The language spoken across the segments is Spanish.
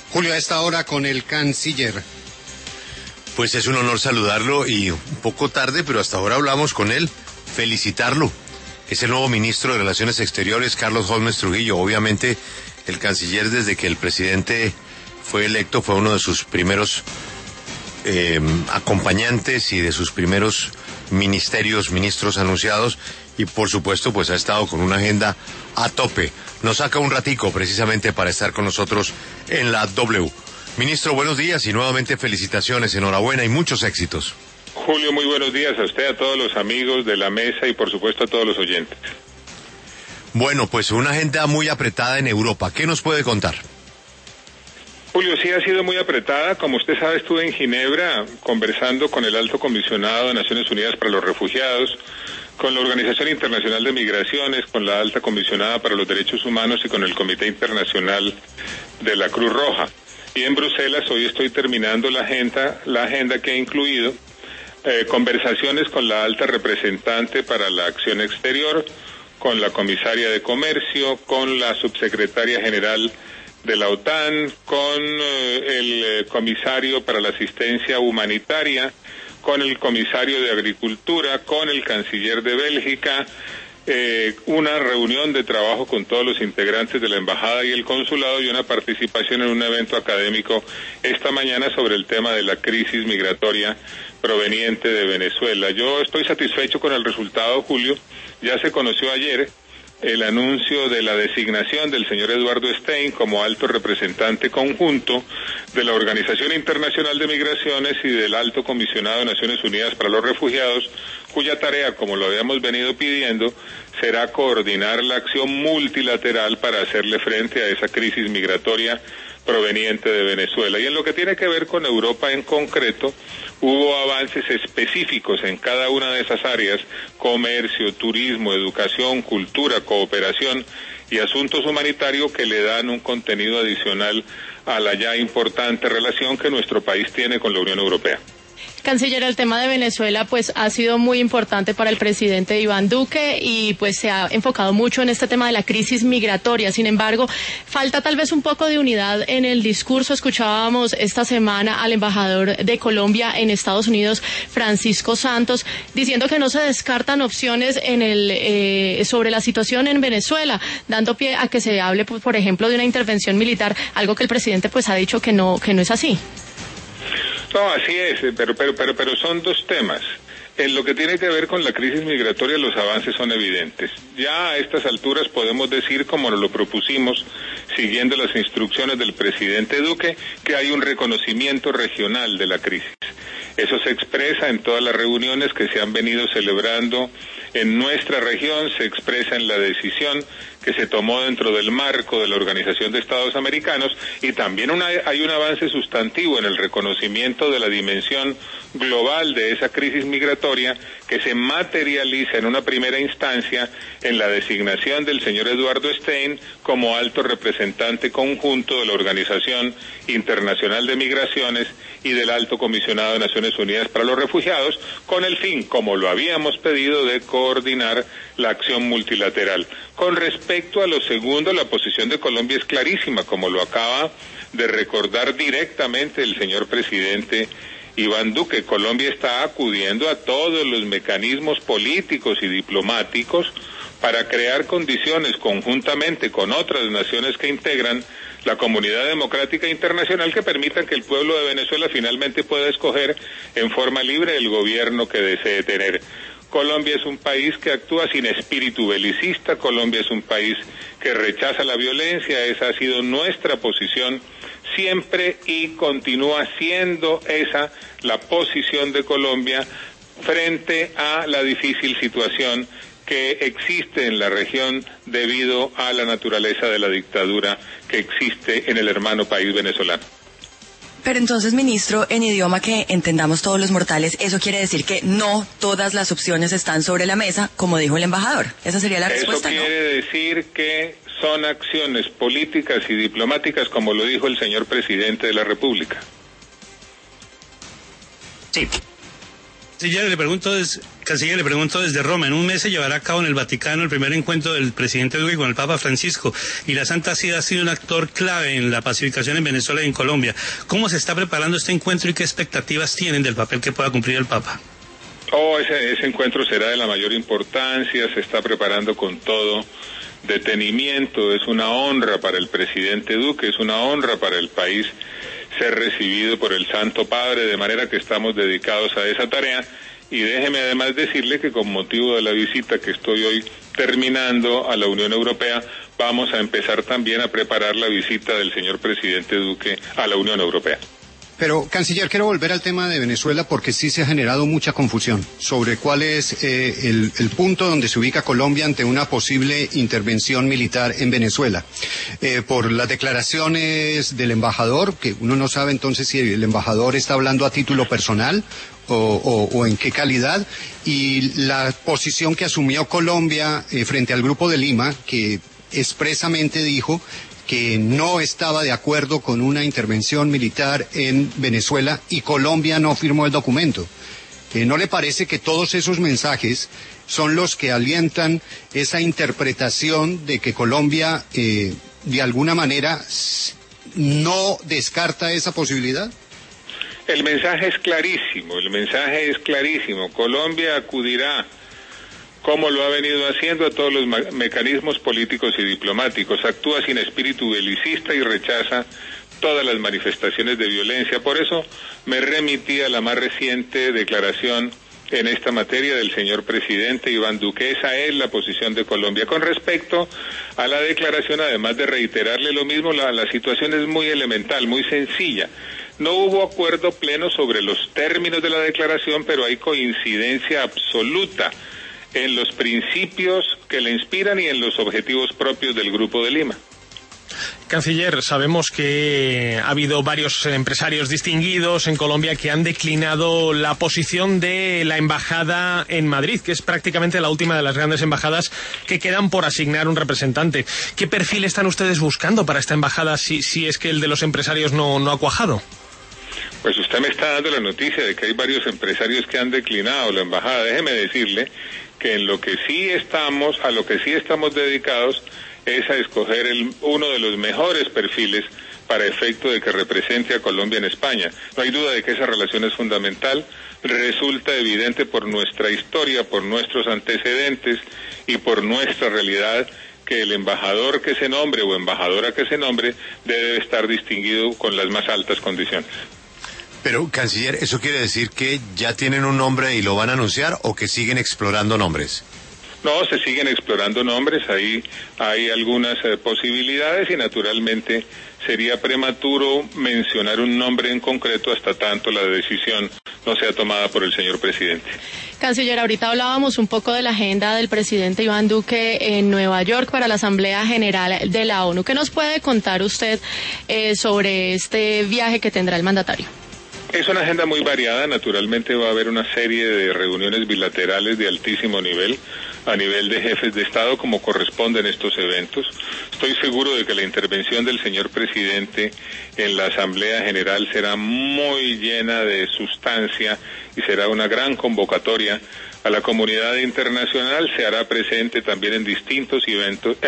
Julio, a esta hora con el canciller. Pues es un honor saludarlo y un poco tarde, pero hasta ahora hablamos con él, felicitarlo. Es el nuevo ministro de Relaciones Exteriores, Carlos Holmes Trujillo. Obviamente, el canciller, desde que el presidente fue electo, fue uno de sus primeros acompañantes y de sus primeros ministros anunciados, y por supuesto pues ha estado con una agenda a tope. Nos saca un ratico precisamente para estar con nosotros en la W. Ministro, buenos días y nuevamente felicitaciones, enhorabuena y muchos éxitos. Julio, muy buenos días a usted, a todos los amigos de la mesa y por supuesto a todos los oyentes. Bueno, pues una agenda muy apretada en Europa. ¿Qué nos puede contar? Julio, sí ha sido muy apretada. Como usted sabe, estuve en Ginebra conversando con el Alto Comisionado de Naciones Unidas para los Refugiados, con la Organización Internacional de Migraciones, con la Alta Comisionada para los Derechos Humanos y con el Comité Internacional de la Cruz Roja. Y en Bruselas hoy estoy terminando la agenda que ha incluido conversaciones con la alta representante para la acción exterior, con la comisaria de Comercio, con la subsecretaria general de la OTAN, con el comisario para la asistencia humanitaria, con el comisario de Agricultura, con el canciller de Bélgica, una reunión de trabajo con todos los integrantes de la embajada y el consulado y una participación en un evento académico esta mañana sobre el tema de la crisis migratoria proveniente de Venezuela. Yo estoy satisfecho con el resultado, Julio. Ya se conoció ayer el anuncio de la designación del señor Eduardo Stein como alto representante conjunto de la Organización Internacional de Migraciones y del Alto Comisionado de Naciones Unidas para los Refugiados, cuya tarea, como lo habíamos venido pidiendo, será coordinar la acción multilateral para hacerle frente a esa crisis migratoria proveniente de Venezuela. Y en lo que tiene que ver con Europa en concreto, hubo avances específicos en cada una de esas áreas: comercio, turismo, educación, cultura, cooperación y asuntos humanitarios, que le dan un contenido adicional a la ya importante relación que nuestro país tiene con la Unión Europea. Canciller, el tema de Venezuela pues ha sido muy importante para el presidente Iván Duque y pues se ha enfocado mucho en este tema de la crisis migratoria. Sin embargo, falta tal vez un poco de unidad en el discurso. Escuchábamos esta semana al embajador de Colombia en Estados Unidos, Francisco Santos, diciendo que no se descartan opciones en sobre la situación en Venezuela, dando pie a que se hable, pues, por ejemplo, de una intervención militar, algo que el presidente pues ha dicho que no es así. No, así es, pero son dos temas. En lo que tiene que ver con la crisis migratoria, los avances son evidentes. Ya a estas alturas podemos decir, como nos lo propusimos, siguiendo las instrucciones del presidente Duque, que hay un reconocimiento regional de la crisis. Eso se expresa en todas las reuniones que se han venido celebrando en nuestra región, se expresa en la decisión que se tomó dentro del marco de la Organización de Estados Americanos, y también hay un avance sustantivo en el reconocimiento de la dimensión global de esa crisis migratoria, que se materializa en una primera instancia en la designación del señor Eduardo Stein como alto representante conjunto de la Organización Internacional de Migraciones y del Alto Comisionado de Naciones Unidas para los Refugiados, con el fin, como lo habíamos pedido, de coordinar la acción multilateral. Con respecto a lo segundo, la posición de Colombia es clarísima, como lo acaba de recordar directamente el señor presidente Iván Duque. Colombia está acudiendo a todos los mecanismos políticos y diplomáticos para crear condiciones conjuntamente con otras naciones que integran la comunidad democrática internacional que permitan que el pueblo de Venezuela finalmente pueda escoger en forma libre el gobierno que desee tener. Colombia es un país que actúa sin espíritu belicista, Colombia es un país que rechaza la violencia, esa ha sido nuestra posición siempre y continúa siendo esa la posición de Colombia frente a la difícil situación que existe en la región debido a la naturaleza de la dictadura que existe en el hermano país venezolano. Pero entonces, ministro, en idioma que entendamos todos los mortales, eso quiere decir que no todas las opciones están sobre la mesa, como dijo el embajador. Esa sería la respuesta, ¿no? Eso quiere decir que son acciones políticas y diplomáticas, como lo dijo el señor presidente de la República. Sí. Canciller, le pregunto desde Roma. En un mes se llevará a cabo en el Vaticano el primer encuentro del presidente Duque con el Papa Francisco, y la Santa Sede ha sido un actor clave en la pacificación en Venezuela y en Colombia. ¿Cómo se está preparando este encuentro y qué expectativas tienen del papel que pueda cumplir el Papa? Ese encuentro será de la mayor importancia, se está preparando con todo detenimiento. Es una honra para el presidente Duque, es una honra para el país ser recibido por el Santo Padre, de manera que estamos dedicados a esa tarea. Y déjeme además decirle que con motivo de la visita que estoy hoy terminando a la Unión Europea, vamos a empezar también a preparar la visita del señor presidente Duque a la Unión Europea. Pero, canciller, quiero volver al tema de Venezuela porque sí se ha generado mucha confusión sobre cuál es el punto donde se ubica Colombia ante una posible intervención militar en Venezuela. Por las declaraciones del embajador, que uno no sabe entonces si el embajador está hablando a título personal o en qué calidad, y la posición que asumió Colombia frente al Grupo de Lima, que expresamente dijo que no estaba de acuerdo con una intervención militar en Venezuela, y Colombia no firmó el documento. ¿No le parece que todos esos mensajes son los que alientan esa interpretación de que Colombia de alguna manera no descarta esa posibilidad? El mensaje es clarísimo. Colombia acudirá, como lo ha venido haciendo, a todos los mecanismos políticos y diplomáticos. Actúa sin espíritu belicista y rechaza todas las manifestaciones de violencia. Por eso me remití a la más reciente declaración en esta materia del señor presidente Iván Duque. Esa es la posición de Colombia. Con respecto a la declaración, además de reiterarle lo mismo, la situación es muy elemental, muy sencilla. No hubo acuerdo pleno sobre los términos de la declaración, pero hay coincidencia absoluta en los principios que le inspiran y en los objetivos propios del Grupo de Lima. Canciller, sabemos que ha habido varios empresarios distinguidos en Colombia que han declinado la posición de la embajada en Madrid, que es prácticamente la última de las grandes embajadas que quedan por asignar un representante. ¿Qué perfil están ustedes buscando para esta embajada si es que el de los empresarios no ha cuajado? Pues usted me está dando la noticia de que hay varios empresarios que han declinado la embajada. Déjeme decirle que a lo que sí estamos dedicados es a escoger uno de los mejores perfiles para efecto de que represente a Colombia en España. No hay duda de que esa relación es fundamental, resulta evidente por nuestra historia, por nuestros antecedentes y por nuestra realidad, que el embajador que se nombre o embajadora que se nombre debe estar distinguido con las más altas condiciones. Pero, canciller, ¿eso quiere decir que ya tienen un nombre y lo van a anunciar o que siguen explorando nombres? No, se siguen explorando nombres, ahí hay algunas posibilidades y naturalmente sería prematuro mencionar un nombre en concreto hasta tanto la decisión no sea tomada por el señor presidente. Canciller, ahorita hablábamos un poco de la agenda del presidente Iván Duque en Nueva York para la Asamblea General de la ONU. ¿Qué nos puede contar usted sobre este viaje que tendrá el mandatario? Es una agenda muy variada, naturalmente va a haber una serie de reuniones bilaterales de altísimo nivel, a nivel de jefes de Estado, como corresponden estos eventos. Estoy seguro de que la intervención del señor presidente en la Asamblea General será muy llena de sustancia y será una gran convocatoria a la comunidad internacional. Se hará presente también en distintos eventos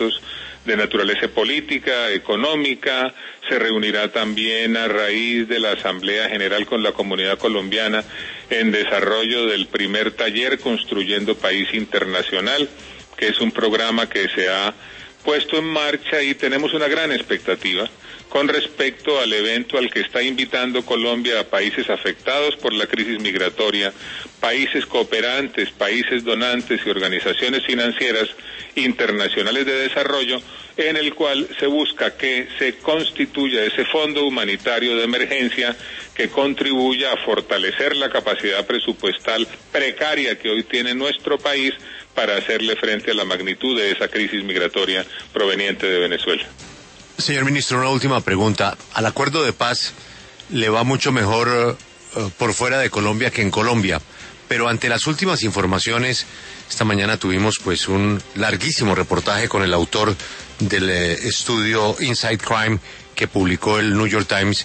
de naturaleza política, económica. Se reunirá también a raíz de la Asamblea General con la comunidad colombiana en desarrollo del primer taller Construyendo País Internacional, que es un programa que se ha puesto en marcha y tenemos una gran expectativa con respecto al evento al que está invitando Colombia a países afectados por la crisis migratoria, países cooperantes, países donantes y organizaciones financieras internacionales de desarrollo, en el cual se busca que se constituya ese fondo humanitario de emergencia que contribuya a fortalecer la capacidad presupuestal precaria que hoy tiene nuestro país para hacerle frente a la magnitud de esa crisis migratoria proveniente de Venezuela. Señor ministro, una última pregunta. Al acuerdo de paz le va mucho mejor por fuera de Colombia que en Colombia, pero ante las últimas informaciones, esta mañana tuvimos pues un larguísimo reportaje con el autor del estudio Inside Crime que publicó el New York Times,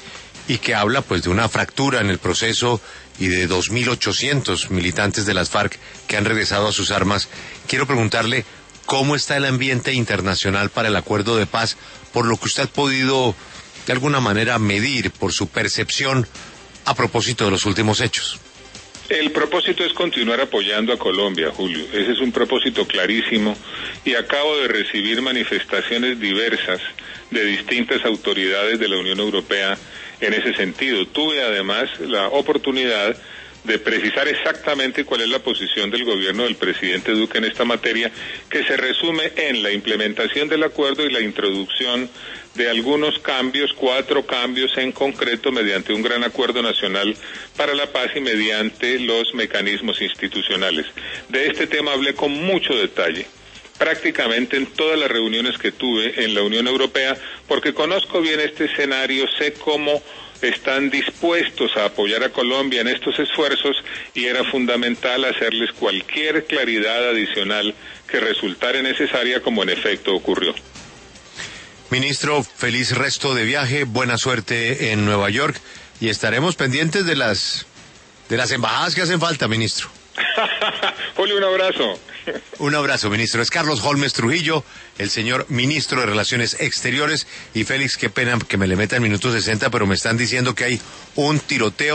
y que habla pues de una fractura en el proceso y de 2.800 militantes de las FARC que han regresado a sus armas. Quiero preguntarle cómo está el ambiente internacional para el acuerdo de paz, por lo que usted ha podido de alguna manera medir por su percepción a propósito de los últimos hechos. El propósito es continuar apoyando a Colombia, Julio. Ese es un propósito clarísimo y acabo de recibir manifestaciones diversas de distintas autoridades de la Unión Europea en ese sentido. Tuve además la oportunidad de precisar exactamente cuál es la posición del gobierno del presidente Duque en esta materia, que se resume en la implementación del acuerdo y la introducción de algunos cambios, 4 cambios en concreto, mediante un gran acuerdo nacional para la paz y mediante los mecanismos institucionales. De este tema hablé con mucho detalle, prácticamente en todas las reuniones que tuve en la Unión Europea, porque conozco bien este escenario, sé cómo están dispuestos a apoyar a Colombia en estos esfuerzos y era fundamental hacerles cualquier claridad adicional que resultara necesaria, como en efecto ocurrió. Ministro, feliz resto de viaje, buena suerte en Nueva York y estaremos pendientes de las embajadas que hacen falta, ministro. Julio, un abrazo. Un abrazo, ministro. Es Carlos Holmes Trujillo, el señor ministro de Relaciones Exteriores. Y Félix, qué pena que me le meta el minuto 60, pero me están diciendo que hay un tiroteo